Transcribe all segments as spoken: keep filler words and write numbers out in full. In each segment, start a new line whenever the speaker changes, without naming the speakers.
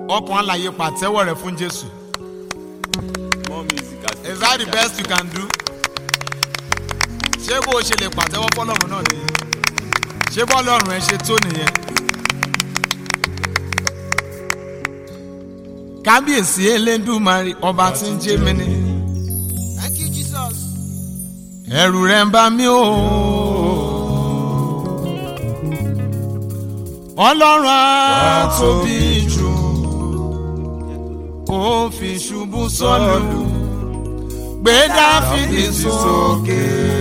ọkàn àlàyé pàtẹ́wọ́ rẹ̀ fún Jésù. Is that the best you can do? Ṣé bó o ṣe lè pàtẹ́wọ́ fọ́lọ́run náà nìyẹn? Ṣé bọ́lọ́run ẹ ṣe tó nìyẹn? Kábíyèsí Elédùmarè ọba tí ń jẹ́ mi ní.
Thank you, Jesus.
Ẹ̀rù rẹ̀ ń bà mí o. Ọlọ́run á tóbi jù. Ó fi ṣubú sọ́lù. Gbé Dáfídì sókè.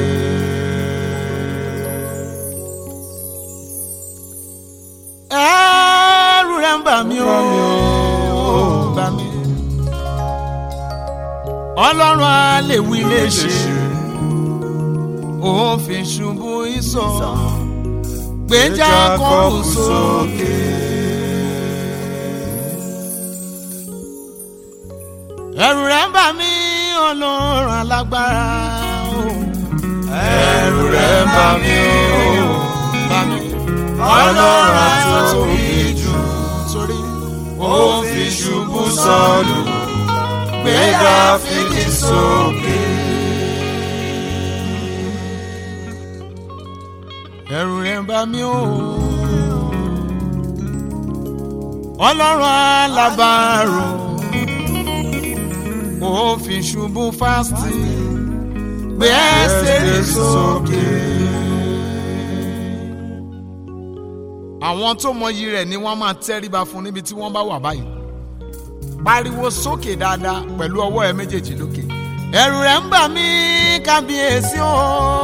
Ẹ̀rù rẹ̀ ń bà mí o. Bà mí. Ọlọ́run á lè wí lè ṣe. Ó fi ṣubú ìsọ̀. Gbé Jákọ́bù sókè. Ẹ̀rù rẹ̀ ń bà mí Ọlọ́run alágbára o.
Ẹ̀rù rẹ̀ ń bà mí o.
Bà mí.
Ọlọ́run àtóbi jù.
Sórí.
Ó fi ṣubú Sọ́ọ̀lù. Gbé Dáfídì sókè.
Ẹ̀rù rẹ̀ ń bà mí o. Ọlọ́run alábàárò. Ó fi ṣubú fásitì. Gbé Ẹ́sítérì sókè. Àwọn tó mọyì rẹ̀ ni wọ́n máa tẹríba fún níbi tí wọ́n bá wà báyìí. Pariwo sókè dáadáa pẹ̀lú ọwọ́ ẹ méjèèjì lókè. Ẹ̀rù rẹ̀ ń bà mí kábíyèsí o.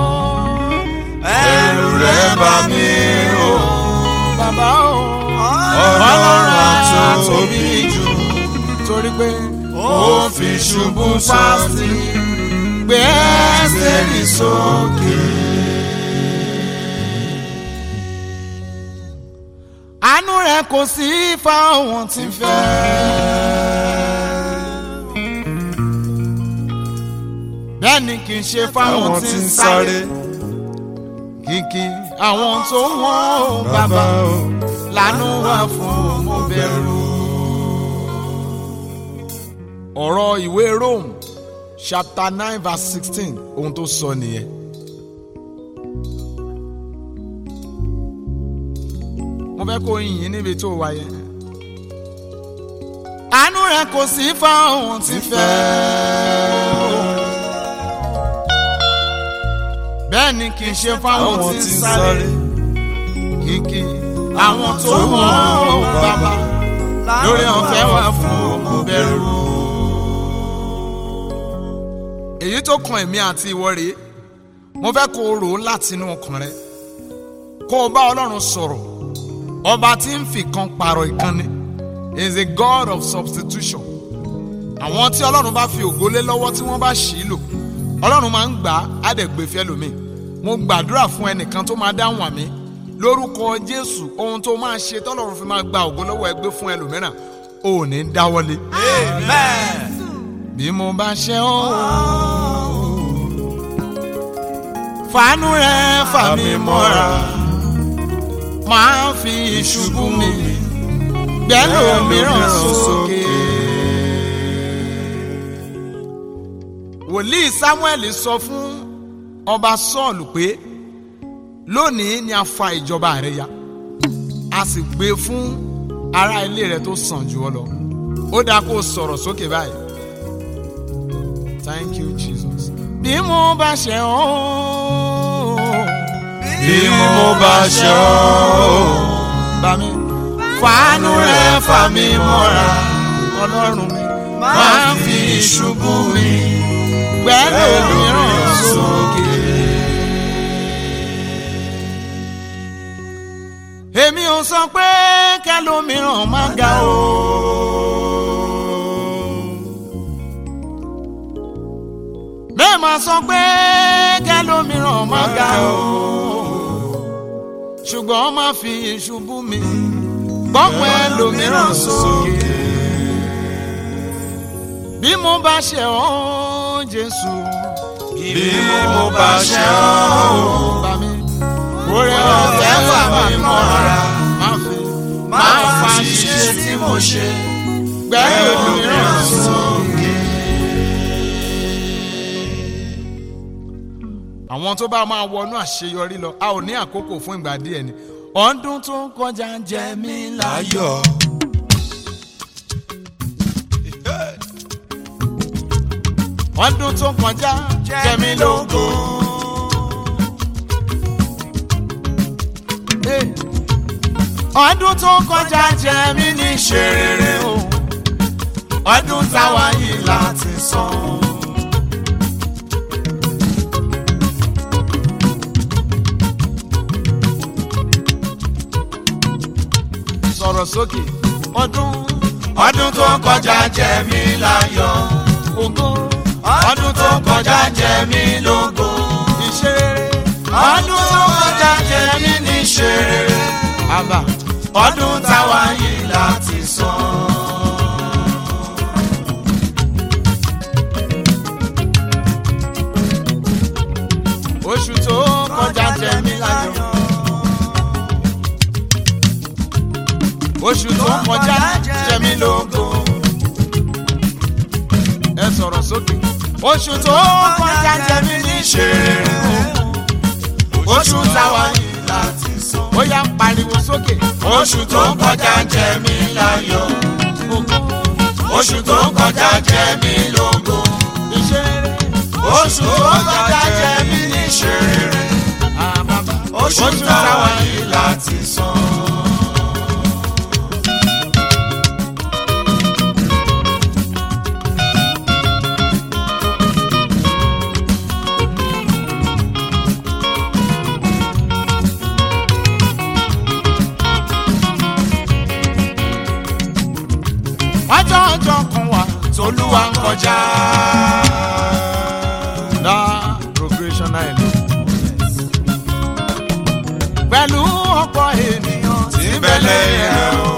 Ẹ̀rù rẹ̀ ń bà mí o.
Bàbá o.
Ọlọ́run àtóbi jù.
Torí pé
ó fi ṣubú Sọ́ọ̀lù.
Gbé Ẹ́sítérì sókè. Àánú rẹ̀ kò sí fáwọn tí ń fẹ́. Bẹ́ẹ̀ ni kì í ṣe fáwọn tí ń sáré. Kìkì àwọn tó wọ́n ò bàbá lànà wà fún mo bẹ̀rù. Ọ̀rọ̀ ìwé Rome chapter nine verse sixteen ohun tó sọ nìyẹn. Mo fẹ́ kó yìn níbi tó wà yẹn. Àánú rẹ̀ kò sí fáwọn tí ń fẹ́. Bẹ́ẹ̀ ni kì í ṣe fáwọn tí ń sáré. Kìkì àwọn tó wọ́n bàbá lórí ọ̀fẹ́ wà fún mo bẹ̀rù. Èyí tó kan èmi àti ìwọ rèé, mo fẹ́ kó o rò ó látinú ọkàn rẹ. Kó o bá Ọlọ́run sọ̀rọ̀. Ọba tí ń fi kan pààrọ̀ ìkànnì is a God of substitution. Àwọn tí Ọlọ́run bá fi ògo lé lọ́wọ́ tí wọ́n bá ṣì í lò, Ọlọ́run máa ń gbà á dẹ̀ gbé fẹ́ lómi. Mo gbàdúrà fún ẹnìkan tó máa dáhùn àmì lórúkọ Jésù. Ohun tó máa ṣe tọ́lọ́run fi máa gba ògo lọ́wọ́ ẹgbẹ́ fún ẹlòmíràn ò ní dáwọ́lé.
Amen.
Bí mo bá ṣe ọ́ fàánú rẹ̀ fà mí mọ́ra. Máa fi ìṣubú mi gbẹ́lò mìíràn sókè. Wòlíì Sámúẹ́lì sọ fún ọba Sọ́ọ̀lù pé lónìí ni a fa ìjọba rẹ ya, a sì gbé fún ará ilé rẹ tó sàn jù ọ lọ. Ó dáa kó sọ̀rọ̀ sókè báyìí. Thank you, Jesus. Bí mo bá ṣe ọ́.
Bí mo bá ṣe ọ́.
Bá mi fàánú rẹ̀ fà mí mọ́ra. Ọlọ́run mi máa fi ìṣubú mi gbẹ́lò mìíràn sókè. Èmi ò sọ pé kẹ́lòmíràn má ga o. Bẹ́ẹ̀ máa sọ pé kẹ́lòmíràn má ga o. Ṣùgbọ́n má fi ìṣubú mi gbọ́pọ̀ ẹlòmíràn sókè. Bí mo bá ṣe ọ́ Jésù.
Bí mo bá ṣe ọ́.
Bá mi. Oore ọ̀fẹ́ fà mí mọ́ra. Má fi má fa ṣíṣe tí mo ṣe. gbẹ́rù mìíràn
sókè.
àwọn tó bá máa wọnú àṣeyọrí lọ a ò ní àkókò fún ìgbà díẹ̀ ni ọdún tó ń kọjá ń jẹ mí láyọ̀.
Ayọ̀.
ọdún tó ń kọjá jẹ mí lógo. ọdún tó ń kọjá jẹ mí ní ṣerere o ọdún táwa yìí láti san. sọ̀rọ̀ sókè ọdún
Ọdún tó kọjá jẹ mí láyọ̀.
ògo
Ọdún tó kọjá jẹ mí lógo.
ìṣerere
Ọdún tó kọjá jẹ mí ní ṣerere.
àbá
Ọdún táwa yìí láti san.
oṣù tó kọjá jẹ mí láyọ̀. oṣù tó kọjá jẹ mí lógo. ẹ sọ̀rọ̀ sókè. oṣù tó kọjá jẹ mí ní ṣerere.
Oṣù táwa yìí láti san.
ó yá pariwo sókè.
Oṣù tó kọjá jẹ mí láyọ̀. Oṣù tó kọjá jẹ mí lógo.
ìṣerere.
Oṣù tó kọjá jẹ mí ní ṣerere.
àbàbà.
Oṣù táwa yìí láti san.
ọjọ́ ọjọ́ kan wà
Tolúwa ń kọjá.
dá progression náà lò. pẹ̀lú ọ̀pọ̀ ènìyàn
Tí bẹ̀lẹ̀ rẹ̀ o.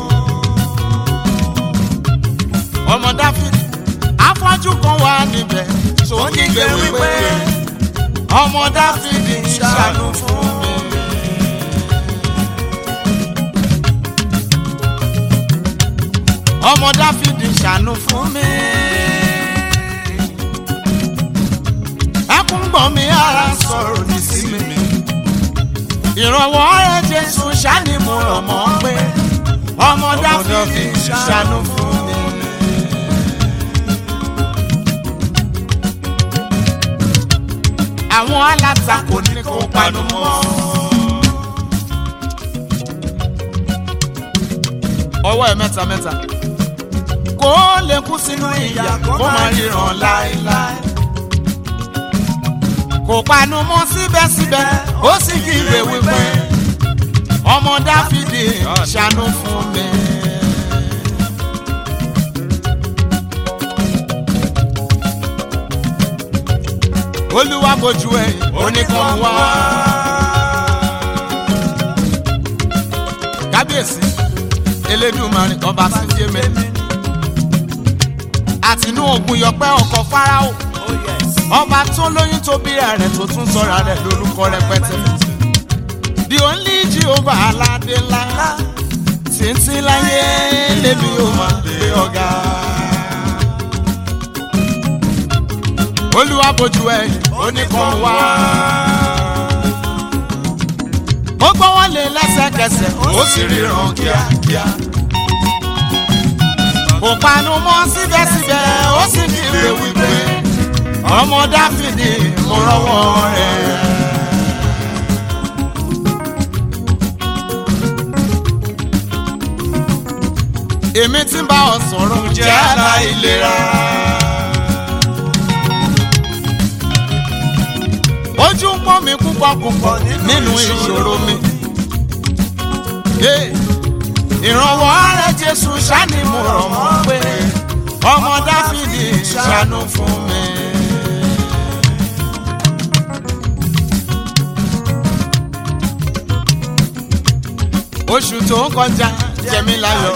ọmọ dáfídì afọ́jú kan wà níbẹ̀ tó ń kígbe wípé ọmọ dáfídì ṣàánú fún mi. ọmọ dáfídì ṣàánú fún mi. ẹkún gbọ̀n mi ara sọ̀rọ̀ ní sí mi. ìrànwọ́ rẹ̀ jésù ṣáni mo rọ̀ mọ́ pé ọmọ dáfídì ṣàánú fún mi. àwọn alátakò ní kó panu mọ́. ọwọ́ ẹ̀ mẹ́ta mẹ́ta kó lè kú sínú ìyà kó má ríran láéláé. kò panu mọ́ síbẹ̀síbẹ̀ ó sì kígbe wípé ọmọ dáfídì ṣàánú fún mi. olúwa bojú ẹ̀ oníkan wá. kábíyèsí elédùmarè ọba sídìé mẹ́ni. àtinú ògùn yọpẹ́ ọkọ̀ fáráò. ọba tó lóyún tó bí rẹ̀ tó tún sọ̀rọ̀ rẹ̀ lórúkọ rẹpẹtẹ. the only Jehovah aládé ńlá títí láyé lèmi ò máa gbé ọ̀gá. olúwa bojú ẹ̀yìn oníkan wá. ó gbọ́ wọn lé lẹ́sẹ̀kẹsẹ̀
Ó sì ríran kíákíá.
kò panu mọ́ síbẹ̀síbẹ̀ ó sì ní ìwé wípé ọmọ dáfídì mo rọ́wọ́ rẹ̀. èmi tí ń bá ọ sọ̀rọ̀ jẹ́ aláìlera. ojú ń pọ́n mi púpọ̀ púpọ̀ nínú ìṣòro mi. ìrànwọ́ rẹ̀ jésù ṣáni mo rọ̀ mọ́ pé ọmọ dáfídì ṣàánú fún mi. oṣù tó ń kọjá jẹ mí láyọ̀.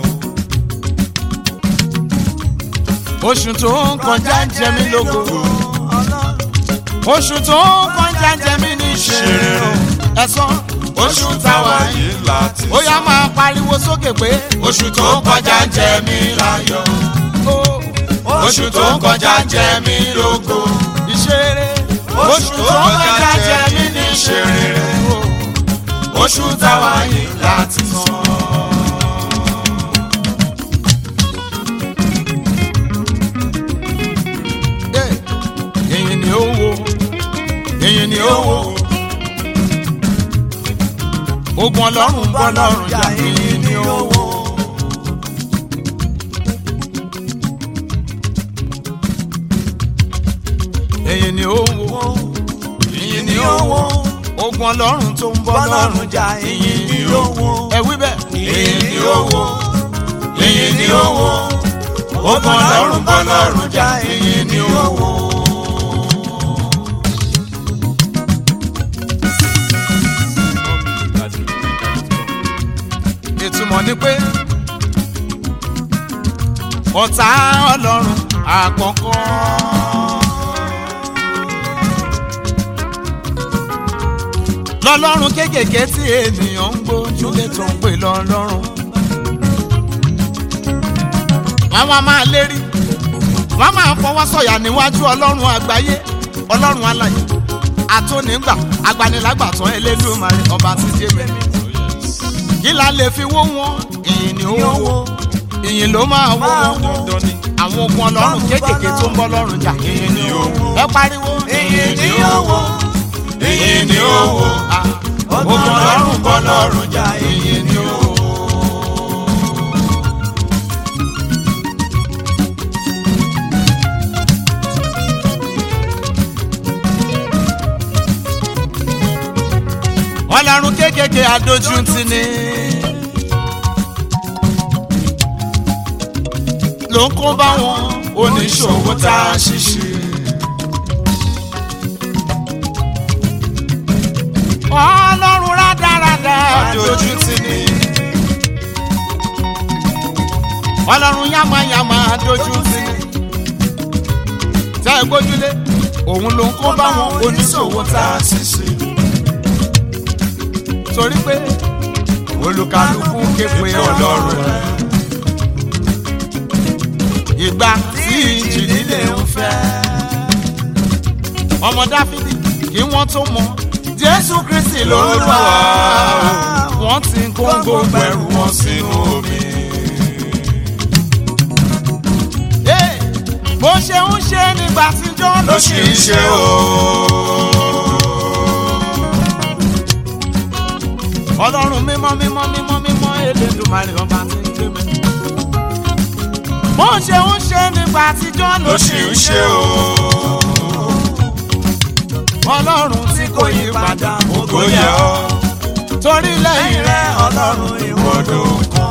oṣù tó ń kọjá jẹ mí lógo. oṣù tó ń kọjá jẹ mí ní ìṣeré ẹ̀san.
Oṣù táwa yìí láti san.
ó yá máa pariwo sókè pé
oṣù tó kọjá jẹ mí láyọ̀. Oṣù tó kọjá jẹ mí lógo.
ìṣeré
Oṣù tó kọjá jẹ mí ní ìṣeré. Oṣù táwa yìí láti san.
èyí ni ó wo èyí ni ó wo ogun ọlọ́run bọ́ lọ́rùn jà èyí ni ó wo. èyí ni ó wo èyí ni ó wo ogun ọlọ́run tó ń bọ́ lọ́rùn jà èyí ni ó wo. ẹ wí bẹ́ẹ̀.
Èyí ni ó wo. Èyí ni ó wo. Ogun ọlọ́run bọ́ lọ́rùn jà. Èyí ni ó wo.
ìtumọ̀ ni pé ọ̀tá ọlọ́run àkọ́kọ́ lọ́lọ́run kéékèèké tí ènìyàn ń gbójúlé tó ń pè lọ́lọ́run. wọ́n máa máa lérí wọ́n máa fọwọ́ sọ̀yà níwájú ọlọ́run àgbáyé ọlọ́run alààyè àtúnìgbà agbanilágbàtàn Elédùmarè ọba tí jẹ́ mẹ́rin. kí la lè fi wó wọn ìyìn ni ó wó ìyìn ló máa wó wọn àwọn ogun ọlọ́run kéékèèké tó ń bọ́ lọ́rùn jà ìyìn ni ó wó. ẹ pariwo
Ìyìn ni ó wó. Ìyìn ni ó wó. Ogun ọlọ́run bọ́ lọ́rùn jà. Ìyìn ni ó wó.
ọlọ́run kéékèèké adójútì ni ló ń kó bá wọn oníṣòwò tá a ṣiṣẹ́. ọlọ́run rádaràdà adójútì ni ọlọ́run yàmàyàmà adójútì ni tẹ́ ẹ gbójúlé òun ló ń kó bá wọn oníṣòwò tá a ṣiṣẹ́. torí pé olùkàlùkù képe ọlọ́run ìgbà tí ìjì líle ń fẹ́. ọmọ Dáfídì kí wọ́n tó mọ̀ Jésù Kristi lórúkọ wọ́n ti ń kó gbogbo ẹrù wọn sínú omi. bó ṣe ń ṣe nígbà tí Jọ́ọ̀nù
ló ṣì ń ṣe o.
ọlọ́run mímọ́ mímọ́ mímọ́ mímọ́ Elédùmarè ọba tí ń jẹ́ mi. bó ṣe ń ṣe nígbà àtijọ́
ló ṣì ń ṣe o.
ọlọ́run tí kò yí padà
ògo yẹ ọ́.
torí lẹ́yìn rẹ̀
ọlọ́run ìwọ́dọ̀ kan.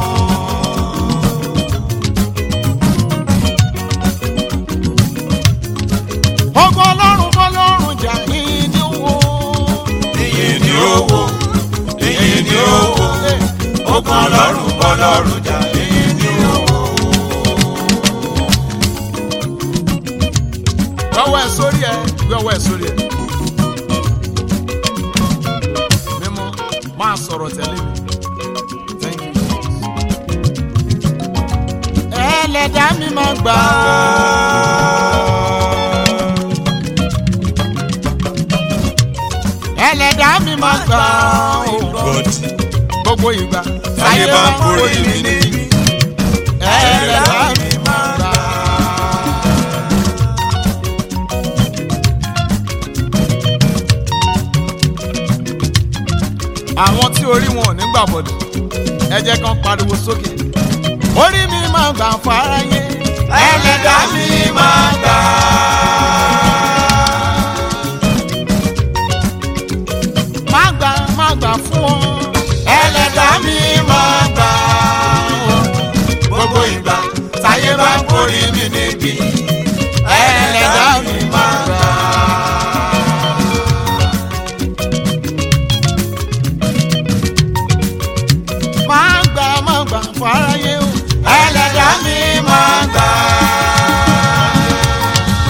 ogun ọlọ́run bọ́lọ́run jà ìyìn ni ó wó.
ìyìn ni ó wó. ìyìn ni ó wó. ogun ọlọ́run bọ́lọ́run jà ìyìn ni ó wó.
gbọ́wọ́ ẹ̀ sórí ẹ̀ gbọ́wọ́ ẹ̀ sórí ẹ̀. mímọ́ máa sọ̀rọ̀ tẹ̀lé mi. Thank you. ẹlẹ́dàá mi máa gbà ẹlẹ́dàá mi máa gbà gbogbo ìgbà
táyé bá ń kórè mi níbi.
ẹlẹ́dàá mi máa gbà. àwọn tí orí wọn ò ní gbà bọ̀dọ̀ ẹ jẹ́ kán pariwo sókè. orí mi máa gbà fáráyé
ẹlẹ́dàá mi máa gbà.
má gbà má gbà fún ọ.
ẹlẹ́dàá mi máa gbà. gbogbo ìgbà táyé bá ń kórè mi níbi. ẹlẹ́dàá mi máa gbà.
má gbà má gbà fáráyé o.
ẹlẹ́dàá mi máa gbà.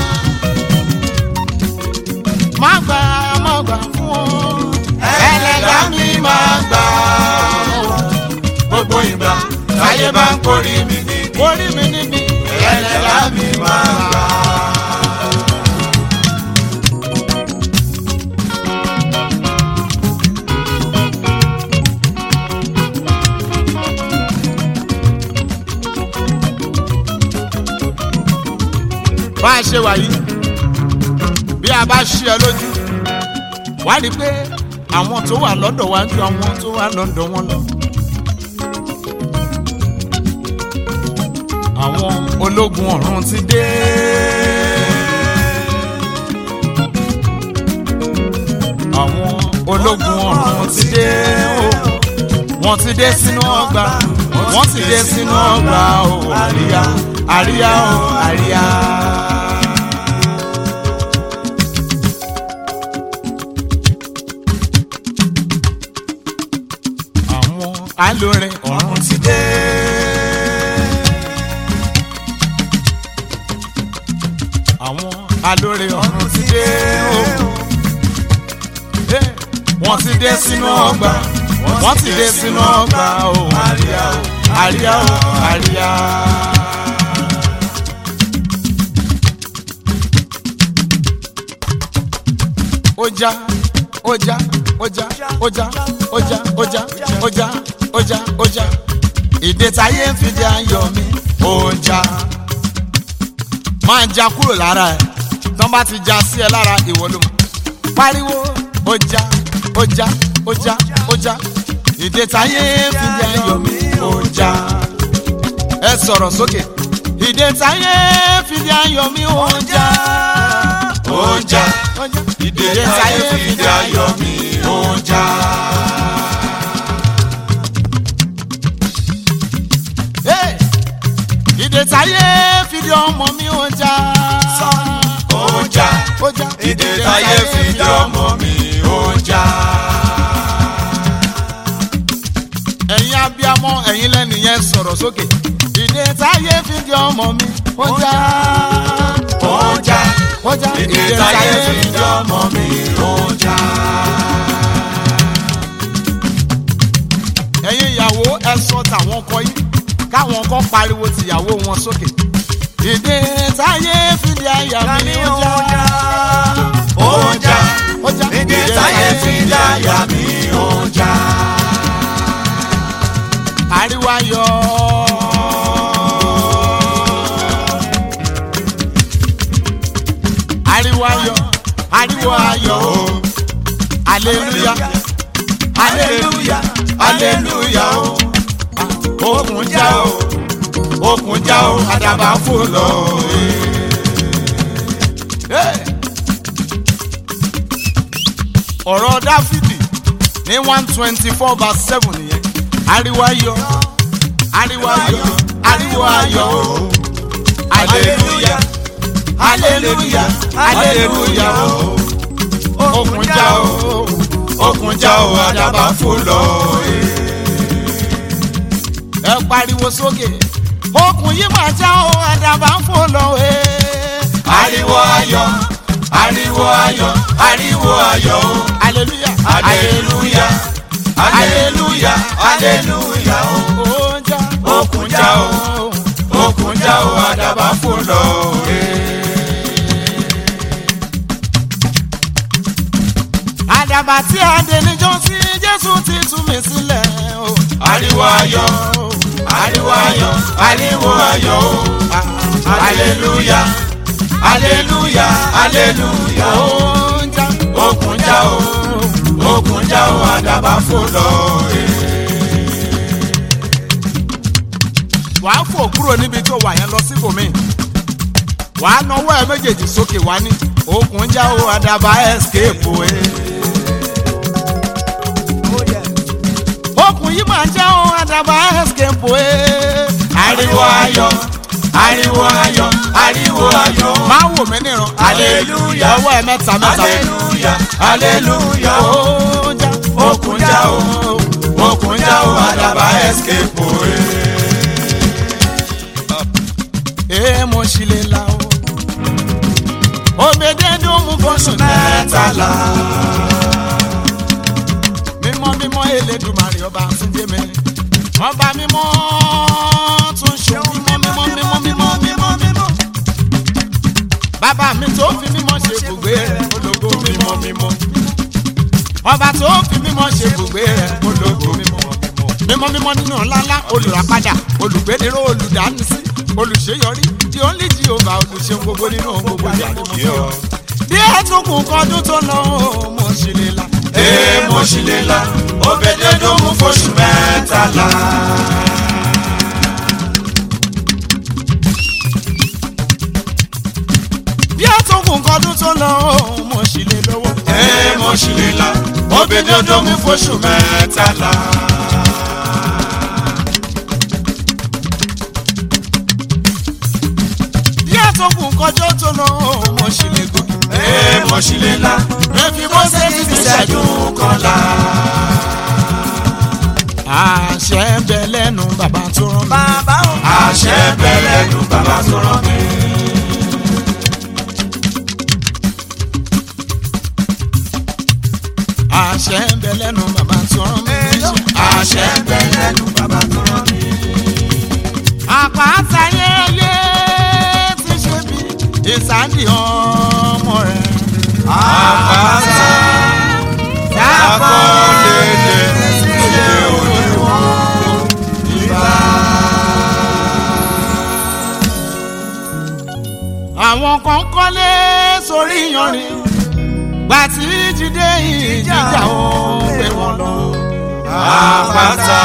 gbogbo ìgbà táyé bá ń kórì mi níbi
kórì mi níbi
ẹlẹ́dàá mi máa gbà.
bá a ṣe wà yìí bí a bá ṣí ẹ lójú wá rí i pé àwọn tó wà lọ́dọ̀ wa ju àwọn tó wà lọ́dọ̀ wọn lọ. àwọn ológun ọ̀run ti dé. àwọn ológun ọ̀run ti dé o. wọ́n ti dé sínú ọgbà wọ́n ti dé sínú ọgbà o. àríyá àríyá o àríyá. àwọn alórin ọ̀run ti dé. àwọn alórin ọ̀run ti dé o. wọ́n ti dé sínú ọgbà wọ́n ti dé sínú ọgbà o. àríyá o àríyá o àríyá. Oja, oja, oja, oja, oja, oja, oja, oja, oja. Ìdè táyé ń fi di ayọ̀ mi. Oja. Máa ja kúrò lára ẹ̀. Tán bá ti ja sí ẹ lára ìwọ ló mọ̀. Pariwo oja, oja, oja, oja. Ìdè táyé ń fi di ayọ̀ mi. Oja. Ẹ sọ̀rọ̀ sókè. Ìdè táyé ń fi di ayọ̀ mi. Oja.
Oja. Ìdè táyé fi di ayọ̀ mi. Oja.
Ìdè táyé fi di ọmọ mi. Oja.
Oja.
Oja.
Ìdè táyé fi di ọmọ mi. Oja.
Ẹ̀yin abiyamọ ẹ̀yin lẹ́nìyẹn sọ̀rọ̀ sókè. Ìdè táyé fi di ọmọ mi. Oja.
Oja.
Oja.
Ìdè táyé fi di ọmọ mi. Oja.
Ẹ̀yin ìyàwó ẹ sọ tàwọn ọkọ yìí káwọn ọkọ pariwo tìyàwó wọn sókè. Ìdè táyé fi di àyà mi. Oja.
Oja.
Oja.
Ìdè táyé fi di àyà mi. Oja.
Àríwá yọ. Àríwó ayọ̀, àríwó ayọ̀ o. Aleluya, aleluya, aleluya o. Okùn já o, okùn já o, àdàbà fò lọ. Ọ̀rọ̀ Dáfídì ní one twenty four verse seven nìyẹn. Àríwó ayọ̀, àríwó ayọ̀, àríwó ayọ̀ o. Aleluya. Hallelujah, hallelujah o. Okùn já o, okùn já o, àdàbà fò lọ. Ẹ pariwo sókè. Okùn yìí máa já o, àdàbà fò lọ.
Ariwo ayọ̀, ariwo ayọ̀, ariwo ayọ̀ o.
Hallelujah,
hallelujah, hallelujah, hallelujah o. Okùn já o, okùn já o, àdàbà fò lọ.
Àdàbà tí a dé níjọ́ sí Jésù ti tú mi sílẹ̀ o.
Ariwo ayọ̀, ariwo ayọ̀, ariwo ayọ̀ o. Hallelujah, hallelujah, hallelujah o. Okùn já o, okùn já o, àdàbà fò lọ.
Wàá fò kúrò níbi tó wà yẹn lọ síbòmíì. Wàá nawọ́ ẹ méjèèjì sókè wá ní. Okùn já o, àdàbà escape o. Okùn yìí máa já o, àdàbà escape o.
Ariwo ayọ̀, ariwo ayọ̀, ariwo ayọ̀.
Máa wò mí níran.
Hallelujah.
Ọwọ́ ẹ mẹ́ta mẹ́ta.
Hallelujah, hallelujah o. Okùn já o, okùn já o, àdàbà escape o.
Ee mo ṣì lè la o. Òbèdédùn mú fọ́sùn mẹ́tàlá. Mímọ́ mímọ́ Elédùmarè ọba Síndémé. ọba mímọ́ tún ṣe mímọ́ mímọ́ mímọ́ mímọ́ mímọ́ mímọ́. bàbá mi tó fi mímọ́ ṣe ibùgbé rẹ̀ ológo mímọ́ mímọ́. ọba tó fi mímọ́ ṣe ibùgbé rẹ̀ ológo mímọ́ mímọ́ mímọ́ nínú ńláńlá olùràpadà olùgbéniró olùdánisí olùṣeyọrí tí ó ń lè jí ọba olùṣe gbogbo nínú gbogbo ìyàrá mọ́. díẹ̀ tún kù kọdún tó lọ mo ṣì lè la.
ee mo ṣì lè la Òbèdédómù fóṣù mẹ́tàlá.
díẹ̀ tún kù kọdún tó lọ mo ṣì lè lọ́wọ́.
ee mo ṣì lè la Òbèdédómù fóṣù mẹ́tàlá.
tó kù kọjọ́ tó lọ mo ṣì lè gòkè.
ee mo ṣì lè la
rẹ́fí bó ṣe ti ti ṣẹ́jú
kọ́lá.
àṣẹ ń bẹ lẹ́nu bàbá tó rán mi.
bàbá o.
àṣẹ ń bẹ lẹ́nu bàbá tó rán mi.
àṣẹ ń bẹ lẹ́nu bàbá tó rán mi.
àṣẹ ń bẹ lẹ́nu bàbá tó rán mi.
àpáta yẹ́yẹ́ ìsáǹdì ọmọ rẹ̀.
àpáta sákòlélẹ̀ ṣe òdiwọ̀n ìbá.
àwọn kan kọ́lé sórí yanrìn gbà tí jíde ìjìjà ó gbé wọn lọ.
àpáta